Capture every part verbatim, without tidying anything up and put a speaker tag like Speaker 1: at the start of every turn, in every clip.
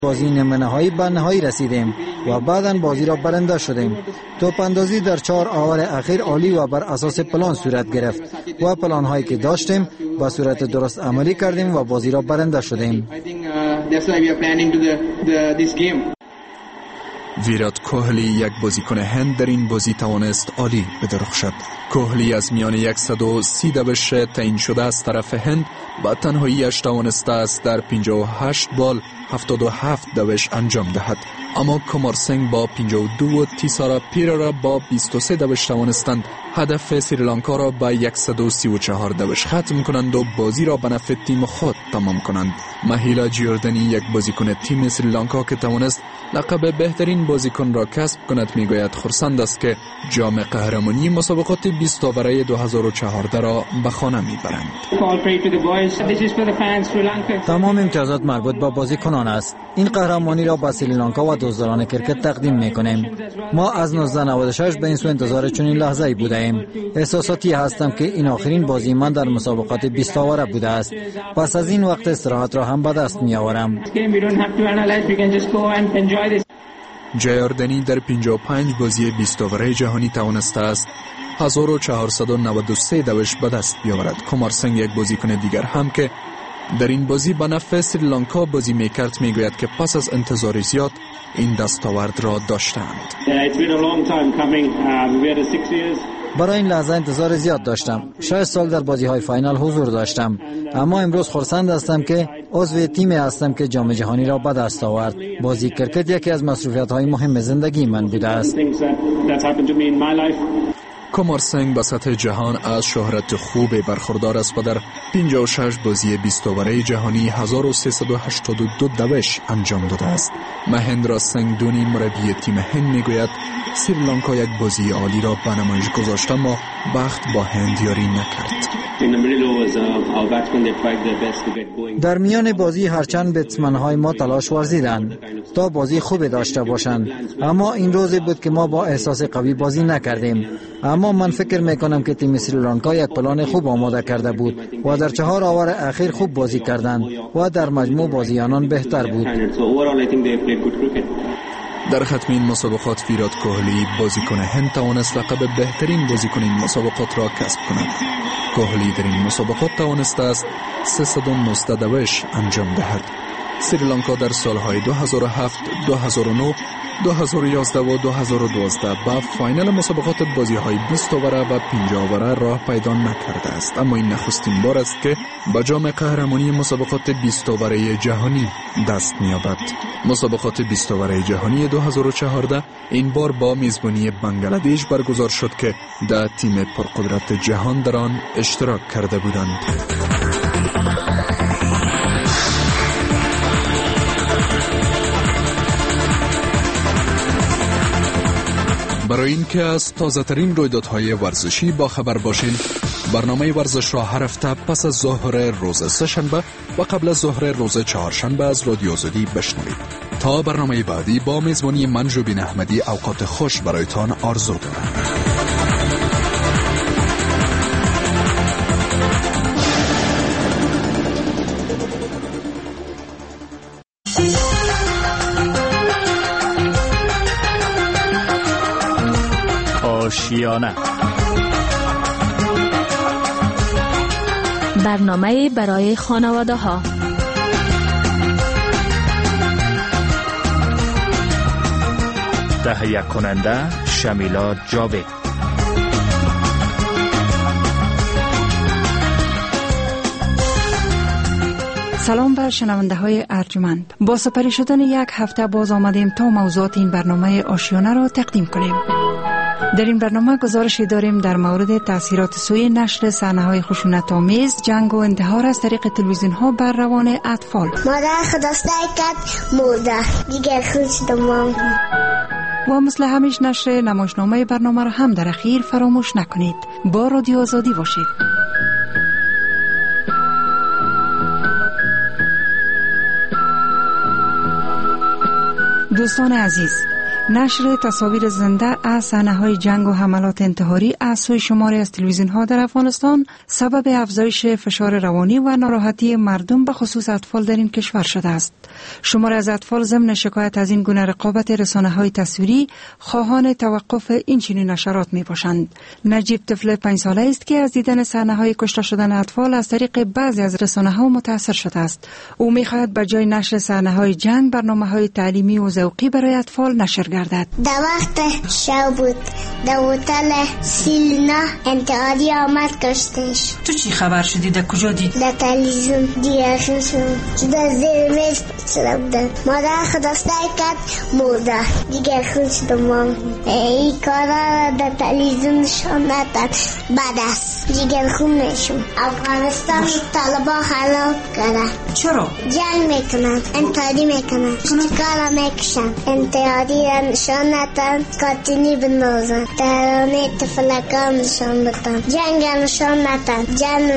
Speaker 1: بازی نیمه نهایی به نهایی رسیدیم و بعداً بازی را برنده شدیم. توپ اندازی در چهار آور اخیر عالی و بر اساس پلان صورت گرفت و پلان هایی که داشتیم به صورت درست عملی کردیم و بازی را برنده شدیم.
Speaker 2: ویرات کوهلی یک بازیکن هند در این بازی توانست عالی بدرخشد. کوهلی از میان صد و سی دوش تعیین شده از طرف هند با تنهاییش توانسته است در پنجاه و هشت بال هفتاد و هفت دوش انجام دهد. اما کمار سنگ با پنجاه و دو و تیسارا پیرا را با بیست و سه دوش توانستند هدف سریلانکا را با صد و سی و چهار دوش ختم کنند و بازی را به نفع تیم خود تمام کنند. مهیلا جیوردنی یک بازیکن تیم سریلانکا که توانست لقب بهترین بازیکن را کسب کند میگوید خرسند است که جام قهرمانی مسابقات بیست اوره دو هزار و چهارده را به خانه میبرند.
Speaker 1: تمام امتیازات مربوط به بازیکنان است. این قهرمانی را به سریلانکا و دوستداران کرکت تقدیم میکنیم. ما از نوزده نود و شش به این سو انتظار چنین لحظه‌ای بودیم. احساساتی هستم که این آخرین بازی من در مسابقات بیست اوره بوده است. پس از این وقت استراحت را هم به دست میآورم.
Speaker 2: جیاردنی در پنجاه و پنج بازی بیست اوره جهانی توانسته است هزار و چهارصد و نود و سه دوش به دست بیاورد. کمار سنگ یک بازیکن دیگر هم که در این بازی به نفع سریلانکا بازی میکرد میگوید که پس از انتظار زیاد این دستاورد را داشتند.
Speaker 1: برای این لحظه انتظار زیاد داشتم. شش سال در بازی های فاینال حضور داشتم، اما امروز خرسند هستم که عضو تیمی هستم که جام جهانی را به دست آورد. بازی کرکت یکی از مصروفیت های مهم زندگی من بوده است.
Speaker 2: کمار سنگ به سطح جهان از شهرت خوب برخوردار است و در پنجاه و شش بازی بیست اوره جهانی هزار و سیصد و هشتاد و دو دوش انجام داده است. مهندرا سنگ دونی مربی تیم هند میگوید سریلانکا یک بازی عالی را به نمایش گذاشت اما بخت با هند یاری نکرد.
Speaker 1: در میان بازی هرچند بتسمن های ما تلاش ورزیدند تا بازی خوب داشته باشند، اما این روزی بود که ما با احساس قوی بازی نکردیم. اما من فکر میکنم که تیم سریلانکا یک پلان خوب آماده کرده بود و در چهار آور اخیر خوب بازی کردند و در مجموع بازی آنان بهتر بود.
Speaker 2: در ختم این مسابقات ویرات کوهلی بازیکن هند توانست لقب بهترین بازیکن این مسابقات را کسب کند. کوهلی در این مسابقات توانسته است سیصد و نه دوش انجام دهد. سریلانکا در سالهای دو هزار و هفت، دو هزار و نه، دو هزار و یازده و دو هزار و دوازده به فاینال مسابقات بازی‌های بیست اوره و پنجاه اوره راه پیدا نکرده است، اما این نخستین بار است که به جام قهرمانی مسابقات بیست اوره جهانی دست می‌یابد. مسابقات بیست اوره جهانی دو هزار و چهارده این بار با میزبانی بنگلادش برگزار شد که ده تیم پرقدرت جهان در آن اشتراک کرده بودند. برای اینکه از تازه ترین رویدادهای ورزشی با خبر باشین، برنامه ورزش را هر هفته پس از ظهر روز سه‌شنبه و قبل از ظهر روز چهارشنبه از رادیو آزادی بشنوید. تا برنامه بعدی با میزبانی من جوبین احمدی اوقات خوش برایتان آرزو دارم.
Speaker 3: آشیانه
Speaker 4: برنامه برای خانواده ها.
Speaker 3: تهیه کننده شمیلا جاوید.
Speaker 5: سلام بر شنونده های ارجمند. با سپری شدن یک هفته باز آمدیم تا موضوعات این برنامه آشیانه را تقدیم کنیم. در این برنامه گزارشی داریم در مورد تأثیرات سوی نشر صحنه‌های خشونت‌آمیز، جنگ و انتحار از طریق تلویزیون‌ها بر روان اطفال.
Speaker 6: مادر خداستای کرد مرده دیگر خوش دمام.
Speaker 5: و مثل همیشه نشر نمایشنامه برنامه را هم در اخیر فراموش نکنید. با رادیو آزادی باشید. دوستان عزیز، نشر تصاویر زنده از صحنه‌های جنگ و حملات انتحاری از سوی شماری از تلویزیون ها در افغانستان سبب افزایش فشار روانی و ناراحتی مردم به خصوص اطفال در این کشور شده است. شماری از اطفال ضمن شکایت از این گونه رقابت رسانه های تصویری خواهان توقف این چنین نشرات می باشند. نجیب طفل پنج ساله است که از دیدن صحنه های کشته شدن اطفال از طریق بعضی از رسانه ها متاثر شده است. او می خواهد به جای نشر صحنه های جنگ برنامه های تعلیمی و ذوقی برای اطفال نشر گردد.
Speaker 6: در وقت شب بود در هتل سیلنا انتحاری آمد کشتش.
Speaker 5: تو چی خبر شدی؟ در کجا دید؟
Speaker 6: در تلویزیون دیگر شد در زیر میز شده بودن. مادر خدا سعی کرد مرده دیگر خود شده مام. این کارا در تلویزیون نشان ندن بعد است دیگر خود نشون. افغانستان طالبا حلال کرد.
Speaker 5: چرا؟
Speaker 6: جنگ میکنن انتحاری میکنن کارا میکشن انتحاری نشان ندن کاتینی بندازن ترانه تفلکان نشان بدن جنگ نشان ندن جنگ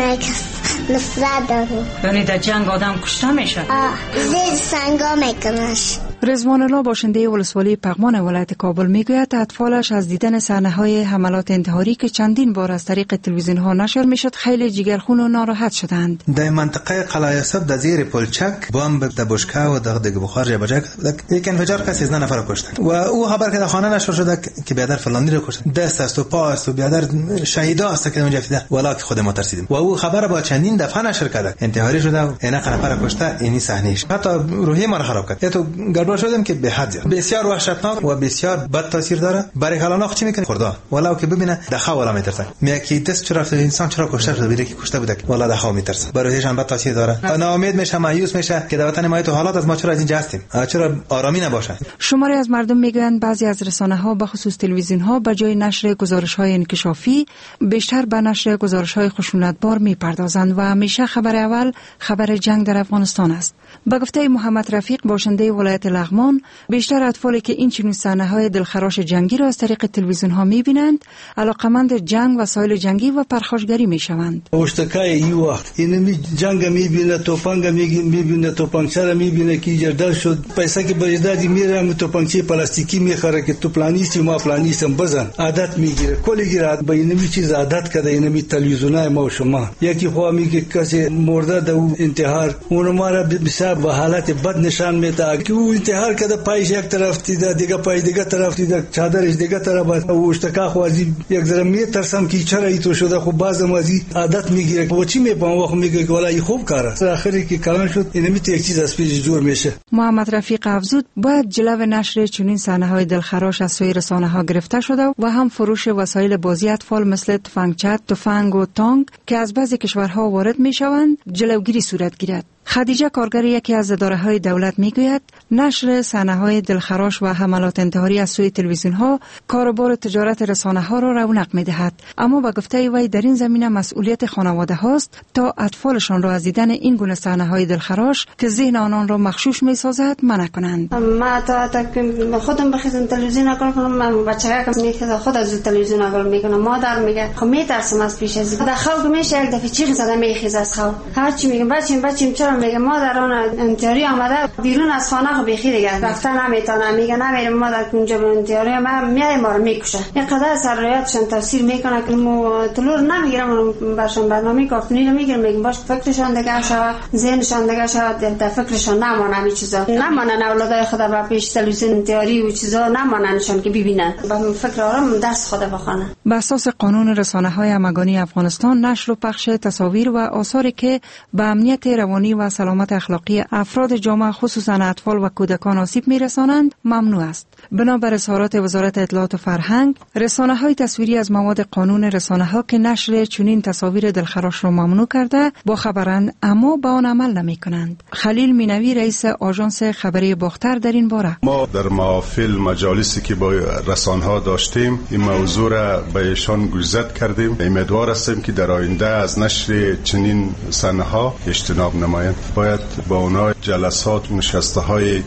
Speaker 6: نفرت دارو.
Speaker 5: یعنی در جنگ آدم کشته میشه؟
Speaker 6: آه زیر سنگا میکنش.
Speaker 5: رضوان الله باشنده ولسوالی پغمان ولایت کابل میگوید اطفالش از دیدن صحنه‌های حملات انتحاری که چندین بار از طریق تلویزیون ها نشر میشد خیلی جگرخون و ناراحت شدند.
Speaker 7: در منطقه قلعه یوسف در زیر پلچک بمب در بشکه و در دیگه بخار جابجا کرد. یک انفجار کسی از نفر کشتن و او خبر که در خانه نشر شده که بیادر فلانی رو کشتن. دست است و پا است و بیادر شهیدا است که اونجا فیده ولی که خود ما ترسیدیم و او خبر با چندین دفعه نشر کرده انتحاری شده و اینا نفر کشته. اینی صحنهش حتی روحی ما رو خراب کرد. تو گربه شدم که به حد زیاد بسیار وحشتناک و بسیار بد تاثیر داره. برای کلاناخ چی میکنه خوردا ولو که ببینه دخا ولا میترسه میگه که دست چرا انسان چرا کشته شده بیره که کشته بوده ولا دخا میترسه برایش هم بد تاثیر داره. ناامید میشه مایوس میشه که در وطن ما تو حالات از ما چرا از اینجا هستیم چرا آرامی نباشه.
Speaker 5: شماری از مردم میگویند بعضی از رسانه ها به خصوص تلویزیون ها به جای نشر گزارش های انکشافی بیشتر به نشر گزارش های خشونتبار میپردازند و همیشه خبر اول خبر جنگ در افغانستان است. به گفته محمد رفیق باشنده ولایت لغمان بیشتر اطفالی که این چنین صحنه‌های دلخراش جنگی را از طریق تلویزیون ها می‌بینند علاقمند جنگ و وسایل جنگی و پرخاشگری می‌شوند.
Speaker 8: اوشتکای ای وقت این جنگ می‌بینه توپنگ می‌بینه توپنچه می‌بینه که جردل شد پیسه که بجدادی میره توپنچه پلاستیکی می‌خره که تو پلانیستی ما پلانیستم بزن عادت می‌گیره کلیگیره به این چیز عادت کرده این تلویزیونای ما و شما یکی خو میگه کسی مرده در انتحار اون ما را بسیار به حالت بد نشان میده که او انتحار کرده پایش یک طرف دیده دیگه پای دیگه طرف دیده چادرش دیگه طرف او اشتکا خو از یک ذره میترسم که چرا ایتو شده خب بعضی مازی عادت میگیره و چی میپام وقت میگه که والله خوب کاره آخری که کلان شد این میته یک چیز از پیش جور میشه.
Speaker 5: محمد رفیق افزود باید جلو نشر چنین صحنه‌های دلخراش از سوی رسانه‌ها گرفته شده و هم فروش وسایل بازی اطفال مثل تفنگچه، تفنگ و تانک که از بعضی کشورها وارد میشوند جلوگیری صورت گیرد. خدیجه کارگر یکی از اداره‌های دولت میگوید نشر صحنه‌های دلخراش و حملات انتحاری از سوی تلویزیون‌ها کاروبار تجارت رسانه‌ها را رونق می‌دهد، اما با گفته وی در این زمینه مسئولیت خانواده هاست تا اطفالشان را از دیدن این گونه صحنه‌های دلخراش که ذهن آنان را مغشوش می‌سازد منع کنند.
Speaker 9: ما تا تا خودم بخیزم تلویزیون نگاه کنم من بچه‌ها که می‌خواد خود از تلویزیون نگاه می‌کنم مادر میگه خب می‌ترسم از پیش از در خلق میشه یک دفعه چیغ زده می‌خیزه از خواب هر چی میگم بچه‌م بچه‌م چرا میگه مادران انتحاری آمده بیرون از خانه خو بیخی دیگه رفتن نمیتونه میگه نمیرم مادر اونجا به انتحاری ما میای ما رو میکشه اینقدر سرایتشون تاثیر میکنه که مو طلور نمیگیرم برشون برنامه کارتونی رو میگیرم میگم باش فکرشون دیگه شود ذهنشون دیگه شود در فکرشون نمونه همین چیزا نمونن اولادای خود با پیش تلویزیون انتحاری و چیزا نموننشون که ببینن با فکر آرام درس خود بخونن.
Speaker 5: بر اساس قانون رسانه‌های همگانی افغانستان نشر و پخش تصاویر و آثاری که به امنیت روانی و سلامت اخلاقی افراد جامعه خصوصا اطفال و کودکان آسیب میرسانند ممنوع است. بنابر اظهارات وزارت اطلاعات و فرهنگ رسانه‌های تصویری از مواد قانون رسانه‌ها که نشر چنین تصاویر دلخراش را ممنوع کرده با خبرند اما با آن عمل نمی‌کنند. خلیل مینوی رئیس آژانس خبری باختر در این باره
Speaker 10: ما در محافل مجالسی که با رسانه‌ها داشتیم این موضوع را به ایشان گزارش کردیم. امیدوار هستیم که در آینده از نشر چنین صحنه‌ها اجتناب نمایند. باید با اونها جلسات و نشسته‌های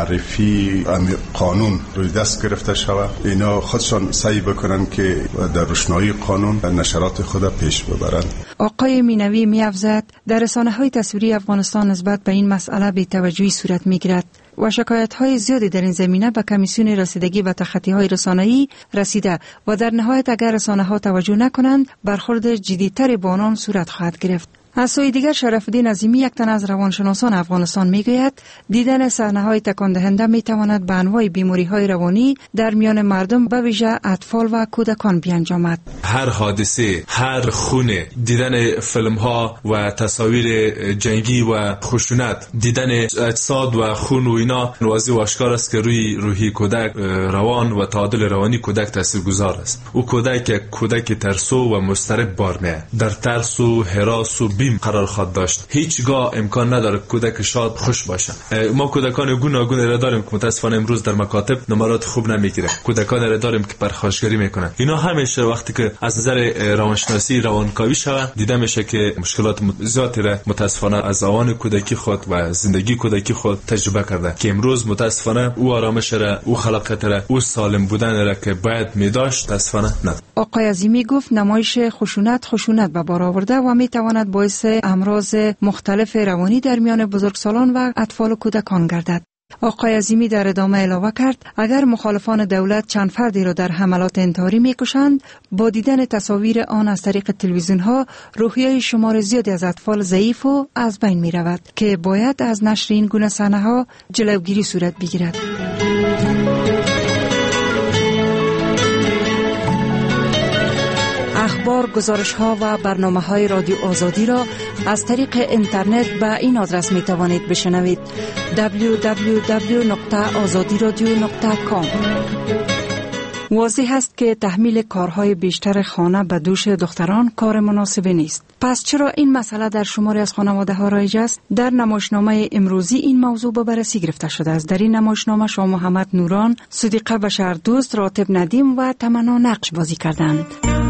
Speaker 10: معرفی قانون روی دست گرفته شود. اینا خودشان سعی بکنن که در روشنایی قانون نشرات خود پیش ببرند.
Speaker 5: آقای مینوی می‌افزاید در رسانه‌های تصویری افغانستان نسبت به این مسئله بی‌توجهی صورت می‌گیرد. و شکایت‌های زیادی در این زمینه به کمیسیون رسیدگی به تخطی‌های رسانه‌ای رسیده و در نهایت اگر رسانه‌ها توجه نکنند برخورد جدی‌تر با آنان صورت خواهد گرفت. از سوی دیگر شرف‌الدین عظیمی یک تن از روانشناسان افغانستان میگوید دیدن صحنه‌های تکان دهنده میتواند به انواع بیماری‌های روانی در میان مردم به ویژه اطفال و کودکان بیانجامد.
Speaker 11: هر حادثه، هر خونه، دیدن فیلم‌ها و تصاویر جنگی و خشونت، دیدن اجساد و خون و اینا واضح و آشکار است که روی روحی کودک، روان و تعادل روانی کودک تاثیرگذار است. او کودک کودک ترسو و مضطرب بار می‌آید، در ترس و هراس و قرار خواهد داشت. هیچگاه امکان نداره کودک شاد خوش باشه. ما کودکان گوناگون را داریم که متاسفانه امروز در مکاتب نمرات خوب نمیگیره. کودکان را داریم که پرخاشگری میکنن. اینا همیشه وقتی که از نظر روانشناسی روانکاوی شود دیده میشه که مشکلات زیادی را متاسفانه از آوان کودکی خود و زندگی کودکی خود تجربه کرده که امروز متاسفانه او آرامش را، او خلاقیت را، او سالم بودن را که باید می‌داشت متاسفانه نداره.
Speaker 5: آقای عظیمی گفت نمایش خشونت خشونت به بار آورده و میتواند باعث امراض مختلف روانی در میان بزرگسالان و اطفال و کودکان گردد. آقای عظیمی در ادامه علاوه کرد اگر مخالفان دولت چند فردی را در حملات انتحاری میکشند با دیدن تصاویر آن از طریق تلویزیون ها روحیه شمار زیادی از اطفال ضعیف و از بین می رود که باید از نشر این گونه صحنه ها جلوگیری صورت بگیرد. اخبار، گزارش‌ها و برنامه‌های رادیو آزادی را از طریق اینترنت به این آدرس می‌توانید بشنوید: دبلیو دبلیو دبلیو نقطه آزادی رادیو نقطه کام. واضح است که تحمیل کارهای بیشتر خانه به دوش دختران کار مناسبی نیست. پس چرا این مسئله در شماری از خانواده‌ها رایج است؟ در نمایشنامه امروزی این موضوع به بررسی گرفته شده است. در این نمایشنامه شاه محمد نوران، صدیقه بشردوست، راتب ندیم و تمنا نقش بازی کردند.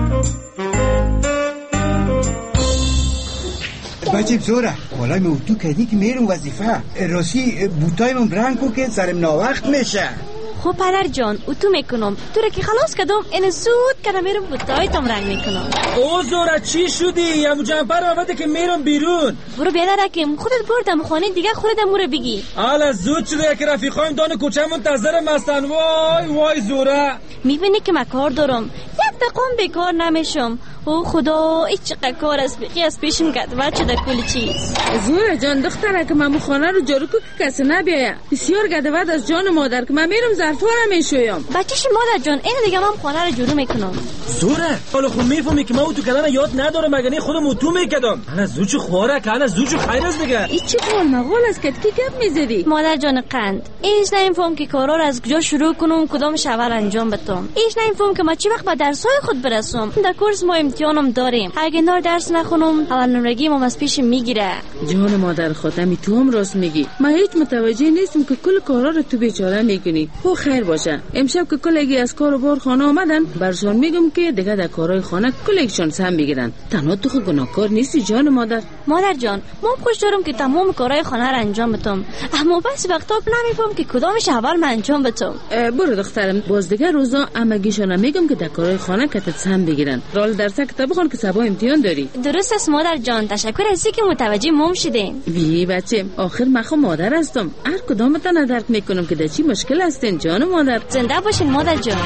Speaker 12: بچه بزوره والا موتو کردی که میرم وظیفه راستی بوتای من برنگ که سرم ناوقت میشه.
Speaker 4: خب پدر جان اتو میکنم تو را که خلاص کردم این زود کردم میرم بوتای تام رنگ میکنم.
Speaker 13: او زوره چی شدی؟ همو جمپر آمده که میرم بیرون.
Speaker 4: برو بیادر رکیم خودت بردم خانه دیگه خودت مورا بگی.
Speaker 13: حالا زود شده که رفیقایم دان کوچه منتظرم هستن. وای وای زوره
Speaker 4: میبینی که من کار دارم یک دقیقه بیکار نمیشم. او خدا ای چقدر کار است بقیه از پیشم گد بچه در کلی چیز.
Speaker 14: زوره جان دختره که من خانه رو جارو کو که کسی نبیایه بسیار گدود از جان مادر که من میرم ظرفا رو میشویم.
Speaker 4: بچه‌ش مادر جان این دیگه من خانه رو جارو میکنم.
Speaker 13: زوره حالا خود میفهمی که من او تو کلمه یاد ندارم مگه نه خودم تو میکردم. انا زوچو خواره که انا زوچو خیر است دیگه.
Speaker 14: این چه قول مقول است که کی گپ میزدی؟
Speaker 4: مادر جان قند ایش نمیفهم که کارا رو از کجا شروع کنم کدامش اول انجام بدم. ایش نمیفهم که ما چی وقت به درسای خود برسم. در کورس ما امتحانم داریم اگه نار درس نخونم اول نمرگی ما از پیش میگیره.
Speaker 14: جان مادر خودم تو هم راست میگی. من هیچ متوجه نیستم که کل کارا رو تو بیچاره میکنی. خو خیر باشه امشب که کلگی از کار و بار خانه آمدن برشون میگم که دیگه در کارهای خانه کلگشون سهم میگیرن. تنها تو خود گناهکار نیستی جان مادر.
Speaker 4: مادر جان ما خوش دارم که تمام کارهای خانه رو انجام بدم اما بس وقتا نمیفهم که کدامش اول من انجام بدم.
Speaker 14: برو دخترم باز دیگه روزا امگیشون میگم که در کارهای خانه کتت سهم بگیرن. رال درس کتاب خون که سبا امتحان داری.
Speaker 4: درست است مادر جان تشکر از اینکه متوجه موم شدین.
Speaker 14: بی بچه آخر من خو مادر هستم هر کدامتون درک میکنم که در چی مشکل هستین جان مادر.
Speaker 4: زنده باشین مادر جان.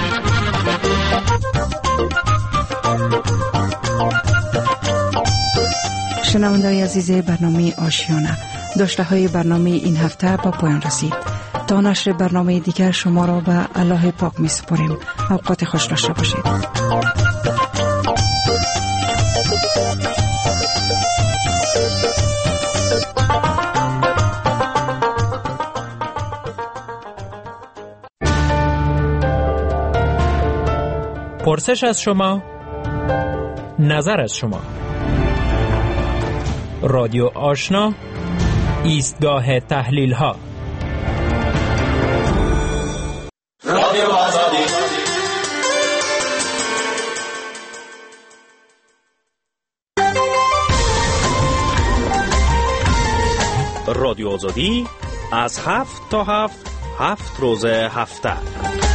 Speaker 5: شنونده‌های عزیز برنامه آشیانه داشته های برنامه این هفته با پایان رسید. تا نشر برنامه دیگر شما را به الله پاک می سپاریم. اوقات خوش داشته باشید.
Speaker 15: پرسش از شما، نظر از شما. رادیو آشنا، ایستگاه تحلیل ها.
Speaker 16: رادیو آزادی. رادیو آزادی از هفت تا هفت هفت روز هفته